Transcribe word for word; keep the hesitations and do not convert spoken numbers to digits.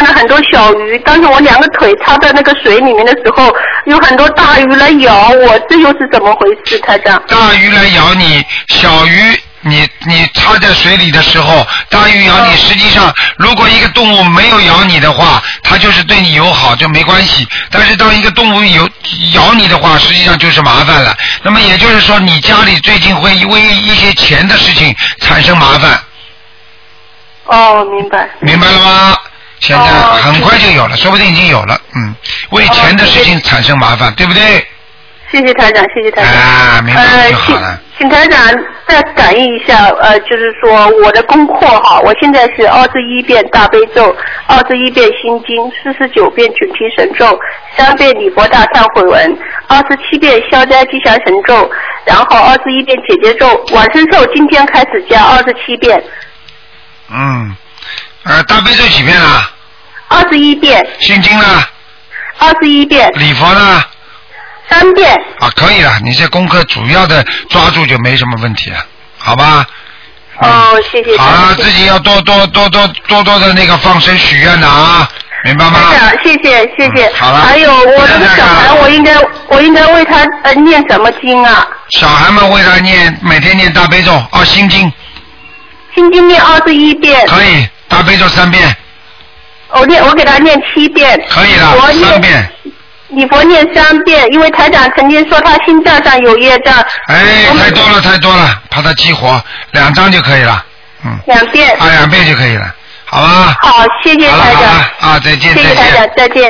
了很多小鱼，当时我两个腿插在那个水里面的时候，有很多大鱼来咬我，这又是怎么回事，台长？ 大鱼来咬你，小鱼。你你插在水里的时候，大鱼咬你，实际上如果一个动物没有咬你的话，它就是对你友好就没关系。但是当一个动物有咬你的话，实际上就是麻烦了。那么也就是说，你家里最近会因为一些钱的事情产生麻烦。 哦，明白。 明白了吗？现在很快就有了，说不定已经有了。嗯，为钱的事情产生麻烦，对不对？ 谢谢台长，谢谢台长。 啊，明白就好了。 呃请台长再感应一下，呃，就是说我的功课哈，我现在是二十一遍大悲咒，二十一遍心经，四十九遍准提神咒，三遍礼佛大忏悔文，二十七遍消灾吉祥神咒，然后二十一遍解结咒，往生咒今天开始加二十七遍。 嗯，呃，大悲咒几遍了？ 二十一遍。 心经呢？ 二十一遍。 礼佛呢？ 三遍。 啊，可以了，你这功课主要的抓住就没什么问题了，好吧？ 哦， 嗯、 谢谢。 好了，自己要多多多多多多的那个放生许愿的啊，明白吗？ 谢谢谢谢。 嗯、好了。 还有我这个小孩，我应该我应该为他呃念什么经啊？ 小孩们为他念每天念大悲咒啊，心经。 心经念二十一遍。 可以，大悲咒三遍。 我念我给他念七遍。 可以了，三遍。 礼佛念三遍，因为台长曾经说他心脏上有业障。 哎，太多了太多了，怕他激活，两张就可以了。嗯。 两遍。 啊，两遍就可以了，好吧？ 好，谢谢台长。 好了好了啊，再见再见。 谢谢台长，再见。